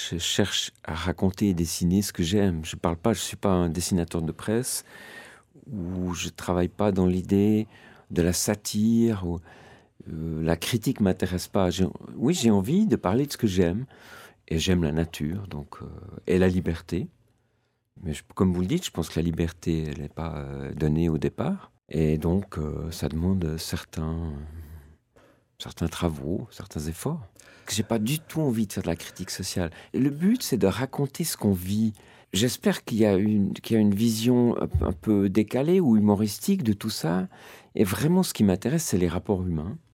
je cherche à raconter et dessiner ce que j'aime. Je suis pas un dessinateur de presse ou je travaille pas dans l'idée de la satire ou la critique m'intéresse pas. Oui, j'ai envie de parler de ce que j'aime et j'aime la nature donc et la liberté. Mais comme vous le dites, je pense que la liberté, elle n'est pas donnée au départ et donc ça demande certains travaux, certains efforts. J'ai pas du tout envie de faire de la critique sociale. Et le but, c'est de raconter ce qu'on vit. J'espère qu'il y a une vision un peu décalée ou humoristique de tout ça. Et vraiment, ce qui m'intéresse, c'est les rapports humains.